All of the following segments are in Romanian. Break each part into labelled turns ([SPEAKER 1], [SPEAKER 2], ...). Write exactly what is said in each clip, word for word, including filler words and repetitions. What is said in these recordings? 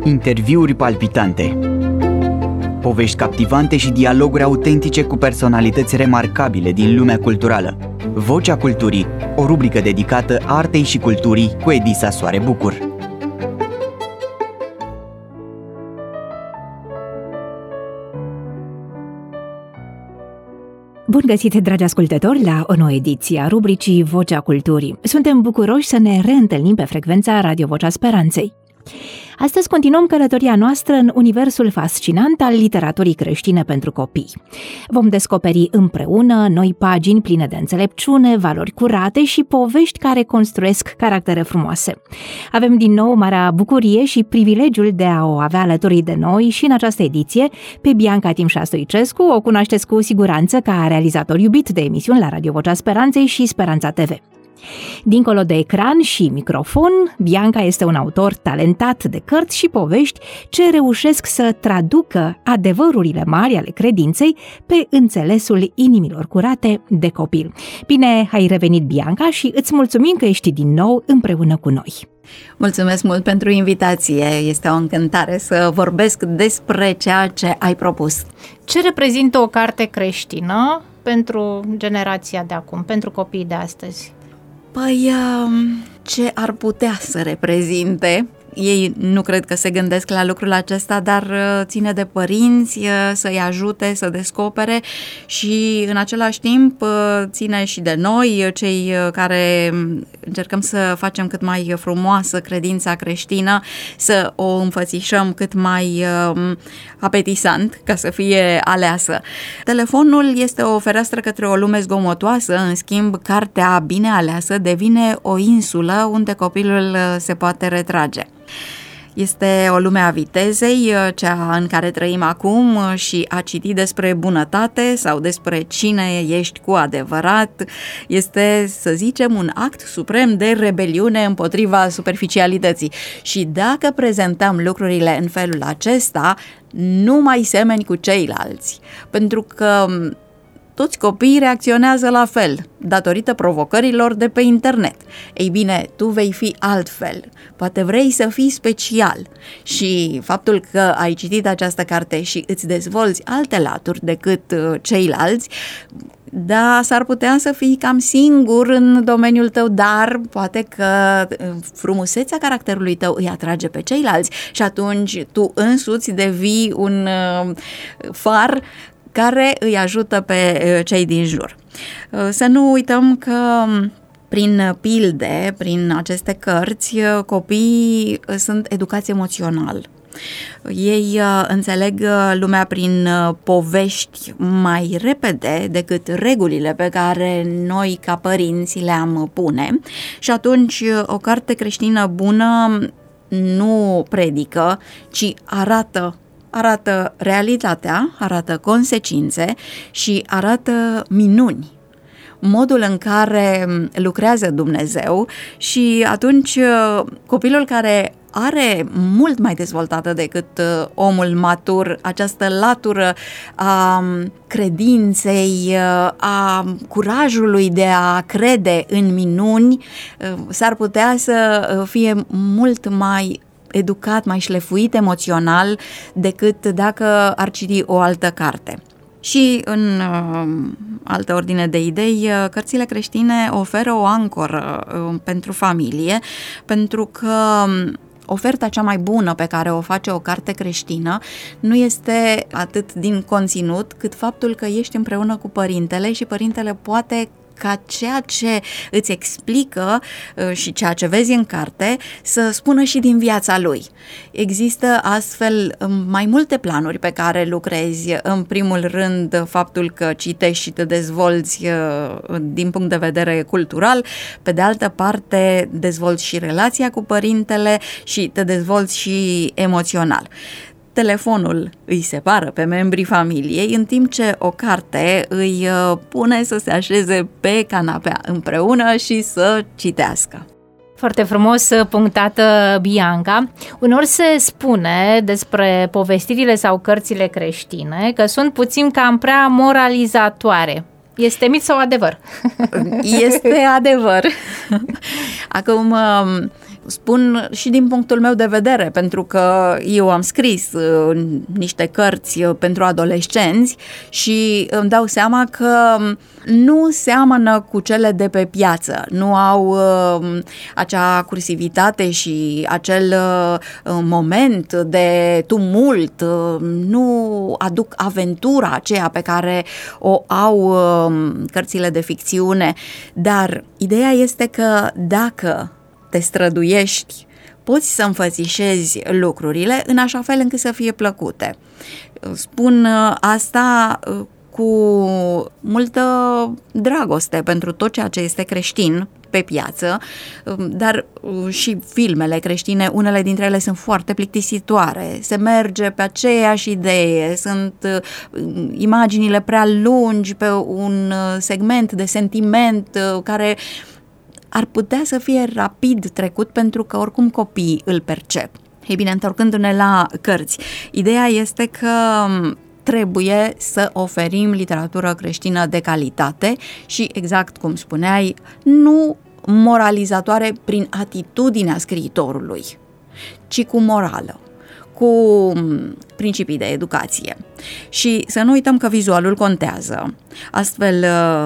[SPEAKER 1] Interviuri palpitante, povești captivante și dialoguri autentice cu personalități remarcabile din lumea culturală. Vocea Culturii, o rubrică dedicată artei și culturii cu Edisa Soare Bucur.
[SPEAKER 2] Bun găsit, dragi ascultători, la o nouă ediție a rubricii Vocea Culturii. Suntem bucuroși să ne reîntâlnim pe frecvența Radio Vocea Speranței. Astăzi continuăm călătoria noastră în universul fascinant al literaturii creștine pentru copii. Vom descoperi împreună noi pagini pline de înțelepciune, valori curate și povești care construiesc caractere frumoase. Avem din nou marea bucurie și privilegiul de a o avea alături de noi și în această ediție pe Bianca Timșa Stoicescu. O cunoașteți cu siguranță ca realizator iubit de emisiuni la Radio Vocea Speranței și Speranța T V. Dincolo de ecran și microfon, Bianca este un autor talentat de cărți și povești ce reușesc să traducă adevărurile mari ale credinței pe înțelesul inimilor curate de copil. Bine ai revenit, Bianca, și îți mulțumim că ești din nou împreună cu noi.
[SPEAKER 3] Mulțumesc mult pentru invitație, este o încântare să vorbesc despre ceea ce ai propus.
[SPEAKER 4] Ce reprezintă o carte creștină pentru generația de acum, pentru copiii de astăzi?
[SPEAKER 3] Păi, ce ar putea să reprezinte? Ei nu cred că se gândesc la lucrul acesta, dar ține de părinți să-i ajute să descopere și în același timp ține și de noi, cei care încercăm să facem cât mai frumoasă credința creștină, să o înfățișăm cât mai apetisant ca să fie aleasă. Telefonul este o fereastră către o lume zgomotoasă, în schimb, cartea bine aleasă devine o insulă unde copilul se poate retrage. Este o lume a vitezei, cea în care trăim acum, și a citi despre bunătate sau despre cine ești cu adevărat este, să zicem, un act suprem de rebeliune împotriva superficialității. Și dacă prezentăm lucrurile în felul acesta, nu mai semeni cu ceilalți, pentru că toți copiii reacționează la fel, datorită provocărilor de pe internet. Ei bine, tu vei fi altfel, poate vrei să fii special și faptul că ai citit această carte și îți dezvolți alte laturi decât ceilalți, da, s-ar putea să fii cam singur în domeniul tău, dar poate că frumusețea caracterului tău îi atrage pe ceilalți și atunci tu însuți devii un far care îi ajută pe cei din jur. Să nu uităm că prin pilde, prin aceste cărți, copiii sunt educați emoțional. Ei înțeleg lumea prin povești mai repede decât regulile pe care noi ca părinți le-am pune și atunci o carte creștină bună nu predică, ci arată Arată realitatea, arată consecințe și arată minuni, modul în care lucrează Dumnezeu și atunci copilul care are mult mai dezvoltată decât omul matur această latură a credinței, a curajului de a crede în minuni, s-ar putea să fie mult mai educat, mai șlefuit emoțional decât dacă ar citi o altă carte. Și în uh, altă ordine de idei, uh, cărțile creștine oferă o ancoră uh, pentru familie, pentru că oferta cea mai bună pe care o face o carte creștină nu este atât din conținut, cât faptul că ești împreună cu părintele și părintele poate ca ceea ce îți explică și ceea ce vezi în carte să spună și din viața lui. Există astfel mai multe planuri pe care lucrezi. În primul rând, faptul că citești și te dezvolți din punct de vedere cultural, pe de altă parte dezvolți și relația cu părintele și te dezvolți și emoțional. Telefonul îi separă pe membrii familiei, în timp ce o carte îi pune să se așeze pe canapea împreună și să citească.
[SPEAKER 4] Foarte frumos punctată, Bianca. Unor se spune despre povestirile sau cărțile creștine că sunt puțin cam prea moralizatoare. Este mit sau adevăr?
[SPEAKER 3] Este adevăr. Acum, spun și din punctul meu de vedere, pentru că eu am scris uh, niște cărți uh, pentru adolescenți și îmi dau seama că nu seamănă cu cele de pe piață, nu au uh, acea cursivitate și acel uh, moment de tumult, uh, nu aduc aventura aceea pe care o au uh, cărțile de ficțiune, dar ideea este că dacă te străduiești, poți să înfățișezi lucrurile în așa fel încât să fie plăcute. Spun asta cu multă dragoste pentru tot ceea ce este creștin pe piață, dar și filmele creștine, unele dintre ele sunt foarte plictisitoare, se merge pe aceeași idee, sunt imaginile prea lungi pe un segment de sentiment care ar putea să fie rapid trecut pentru că oricum copiii îl percep. Ei bine, întorcându-ne la cărți, ideea este că trebuie să oferim literatură creștină de calitate și, exact cum spuneai, nu moralizatoare prin atitudinea scriitorului, ci cu morală, cu principii de educație. Și să nu uităm că vizualul contează. Astfel,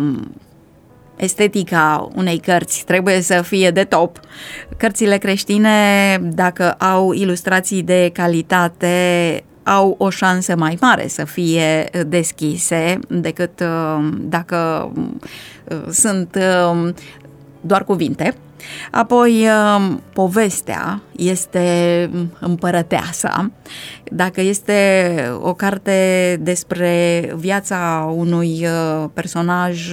[SPEAKER 3] estetica unei cărți trebuie să fie de top. Cărțile creștine, dacă au ilustrații de calitate, au o șansă mai mare să fie deschise decât dacă sunt doar cuvinte. Apoi, povestea este împărăteasa. Dacă este o carte despre viața unui personaj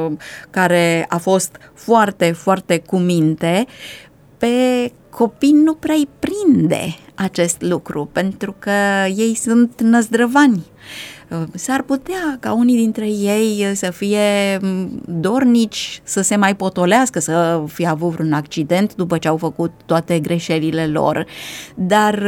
[SPEAKER 3] care a fost foarte, foarte cu minte, pe copii nu prea îi prinde acest lucru, pentru că ei sunt năzdrăvani. S-ar putea ca unii dintre ei să fie dornici, să se mai potolească, să fie avut vreun accident după ce au făcut toate greșelile lor, dar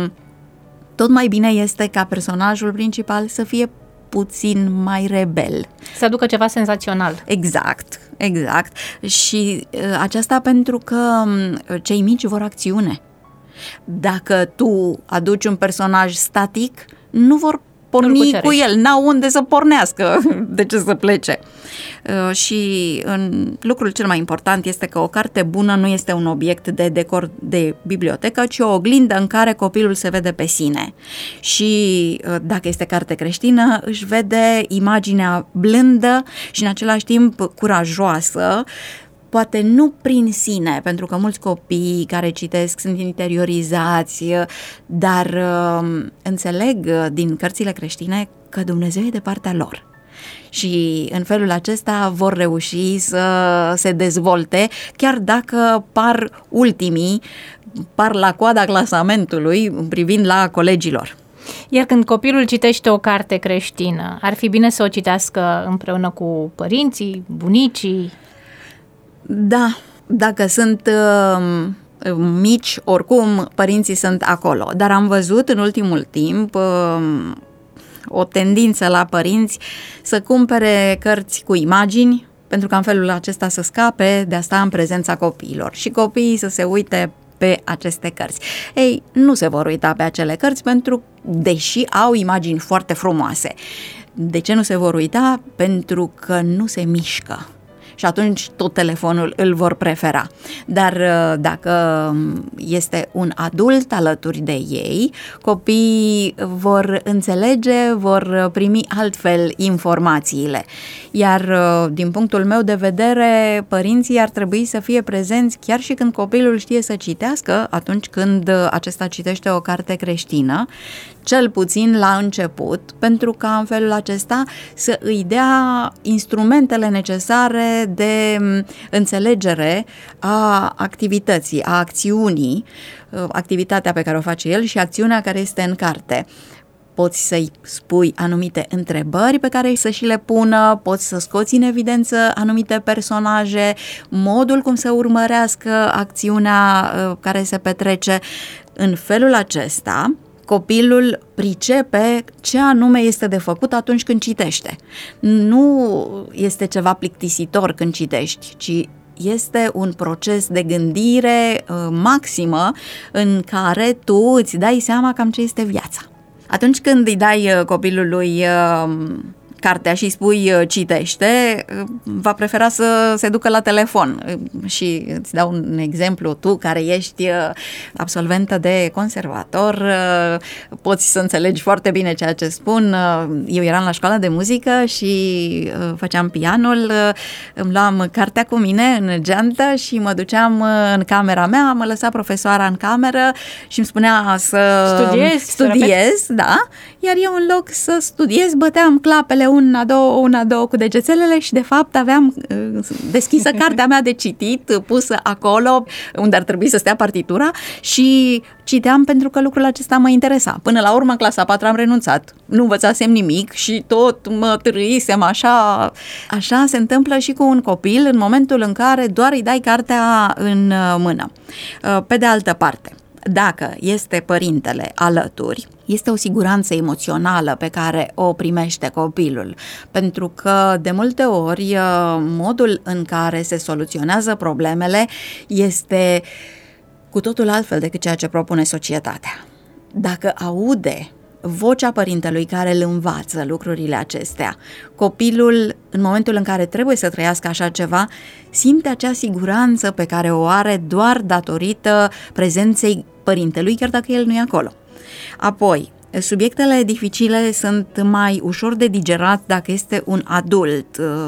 [SPEAKER 3] tot mai bine este ca personajul principal să fie puțin mai rebel.
[SPEAKER 4] Să aducă ceva senzațional.
[SPEAKER 3] Exact, exact. Și aceasta pentru că cei mici vor acțiune. Dacă tu aduci un personaj static, nu vor porni cu el, n-au unde să pornească, de ce să plece. Uh, și în, lucrul cel mai important este că o carte bună nu este un obiect de decor de bibliotecă, ci o oglindă în care copilul se vede pe sine. Și uh, dacă este carte creștină, își vede imaginea blândă și în același timp curajoasă, poate nu prin sine, pentru că mulți copii care citesc sunt interiorizați, dar uh, înțeleg din cărțile creștine că Dumnezeu e de partea lor. Și în felul acesta vor reuși să se dezvolte, chiar dacă par ultimii, par la coada clasamentului privind la colegilor.
[SPEAKER 4] Iar când copilul citește o carte creștină, ar fi bine să o citească împreună cu părinții, bunicii?
[SPEAKER 3] Da, dacă sunt uh, mici, oricum părinții sunt acolo, dar am văzut în ultimul timp uh, o tendință la părinți să cumpere cărți cu imagini, pentru că în felul acesta să scape de a sta în prezența copiilor și copiii să se uite pe aceste cărți. Ei, nu se vor uita pe acele cărți pentru, deși au imagini foarte frumoase. De ce nu se vor uita? Pentru că nu se mișcă. Și atunci tot telefonul îl vor prefera. Dar dacă este un adult alături de ei, copiii vor înțelege, vor primi altfel informațiile. Iar din punctul meu de vedere, părinții ar trebui să fie prezenți chiar și când copilul știe să citească, atunci când acesta citește o carte creștină, cel puțin la început, pentru ca în felul acesta să îi dea instrumentele necesare de înțelegere a activității, a acțiunii, activitatea pe care o face el și acțiunea care este în carte. Poți să-i spui anumite întrebări pe care să și le pună, poți să scoți în evidență anumite personaje, modul cum să urmărească acțiunea care se petrece. În felul acesta, copilul pricepe ce anume este de făcut atunci când citește. Nu este ceva plictisitor când citești, ci este un proces de gândire uh, maximă în care tu îți dai seama cam ce este viața. Atunci când îi dai uh, copilului uh, cartea și îi spui citește, va prefera să se ducă la telefon. Și îți dau un exemplu, tu care ești absolventă de conservator, poți să înțelegi foarte bine ceea ce spun. Eu eram la școala de muzică și făceam pianul, îmi luam cartea cu mine în geantă și mă duceam în camera mea, mă lăsa profesoara în cameră și îmi spunea să
[SPEAKER 4] studiez,
[SPEAKER 3] studiez da, iar eu în loc să studiez băteam clapele una, două, una, două cu degețelele și de fapt aveam deschisă cartea mea de citit, pusă acolo unde ar trebui să stea partitura și citeam pentru că lucrul acesta mă interesa. Până la urmă, în clasa a patra am renunțat. Nu învățasem nimic și tot mă târâisem așa. Așa se întâmplă și cu un copil în momentul în care doar îi dai cartea în mână. Pe de altă parte, dacă este părintele alături, este o siguranță emoțională pe care o primește copilul, pentru că de multe ori modul în care se soluționează problemele este cu totul altfel decât ceea ce propune societatea. Dacă aude vocea părintelui care îl învață lucrurile acestea, copilul, în momentul în care trebuie să trăiască așa ceva, simte acea siguranță pe care o are doar datorită prezenței părintelui, chiar dacă el nu e acolo. Apoi, subiectele dificile sunt mai ușor de digerat dacă este un adult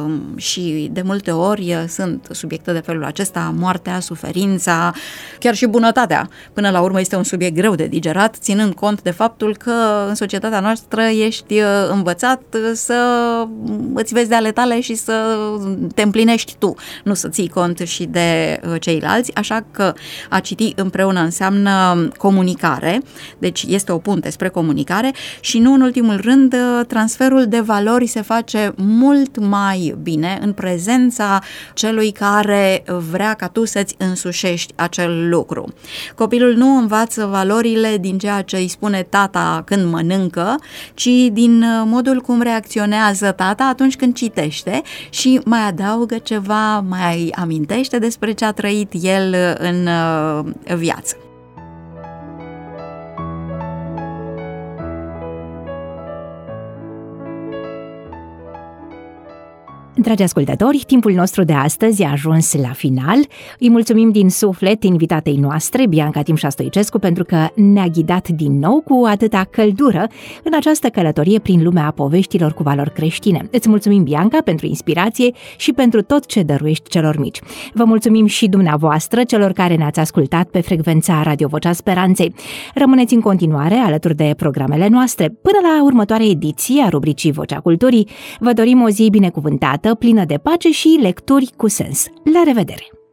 [SPEAKER 3] și de multe ori sunt subiecte de felul acesta, moartea, suferința, chiar și bunătatea. Până la urmă este un subiect greu de digerat, ținând cont de faptul că în societatea noastră ești învățat să îți vezi de ale tale și să te împlinești tu, nu să ții cont și de ceilalți, așa că a citi împreună înseamnă comunicare, deci este o punte spre comunicare și nu în ultimul rând transferul de valori se face mult mai bine în prezența celui care vrea ca tu să-ți însușești acel lucru. Copilul nu învață valorile din ceea ce îi spune tata când mănâncă, ci din modul cum reacționează tata atunci când citește și mai adaugă ceva, mai amintește despre ce a trăit el în viață.
[SPEAKER 2] Dragi ascultători, timpul nostru de astăzi a ajuns la final. Îi mulțumim din suflet invitatei noastre, Bianca Timșa Stoicescu, pentru că ne-a ghidat din nou cu atâta căldură în această călătorie prin lumea poveștilor cu valori creștine. Îți mulțumim, Bianca, pentru inspirație și pentru tot ce dăruiești celor mici. Vă mulțumim și dumneavoastră, celor care ne-ați ascultat pe frecvența Radio Vocea Speranței. Rămâneți în continuare alături de programele noastre. Până la următoarea ediție a rubricii Vocea Culturii, vă dorim o zi binecuvântată, plină de pace și lecturi cu sens. La revedere!